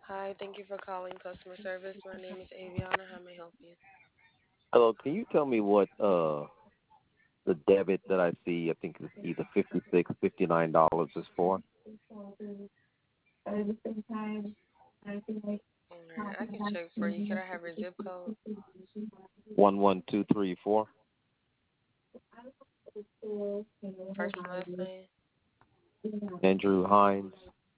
Hi, thank you for calling customer service. My name is Aviana. How may I help you? Hello, can you tell me what the debit that I see? I think it's either $56, $59 is for. Alright, I can check for you. Could I have your zip code? 11234. First and last name? Andrew Hines.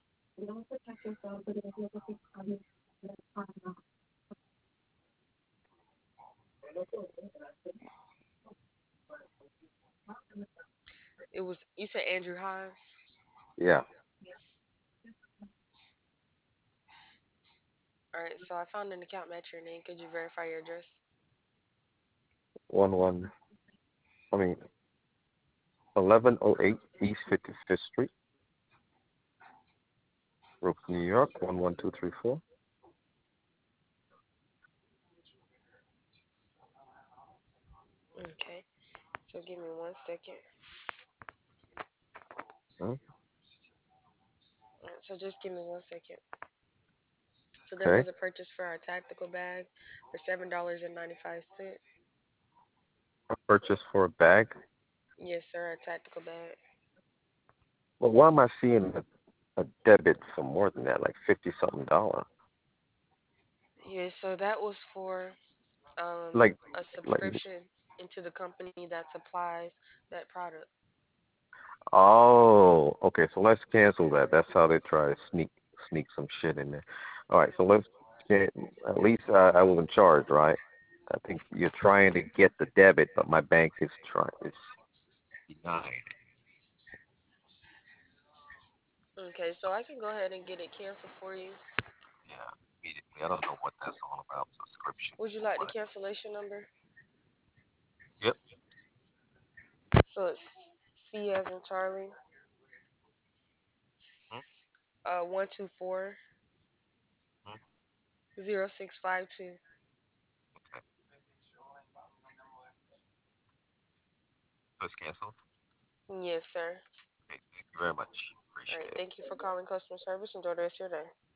You said Andrew Hines? Yeah. Alright, so I found an account match your name. Could you verify your address? One. I mean 1108 East 55th Street, Brooklyn, New York 11234. Okay, so give me 1 second. Huh? Alright, so just give me 1 second. So there Okay. was a purchase for our tactical bag for $7.95. A purchase for a bag. Yes, sir, a tactical bag. Well, why am I seeing a debit for more than that, like 50 something dollars? Yes, so that was for Like, a like. subscription into the company that supplies that product. Oh, okay. So let's cancel that. That's how they try to sneak some shit in there. All right. So let's get at least I wasn't charged, right? I think you're trying to get the debit, but my bank is denied. Okay, so I can go ahead and get it canceled for you. Yeah, immediately. I don't know what that's all about. Subscription Would you for like the what? cancellation number? Yep. So it's C as in Charlie, Hmm. 124-0652. Okay. So it's canceled. Yes, sir. Okay. Thank you very much. All right, Appreciate it. thank you for calling customer service. Enjoy the rest of your day.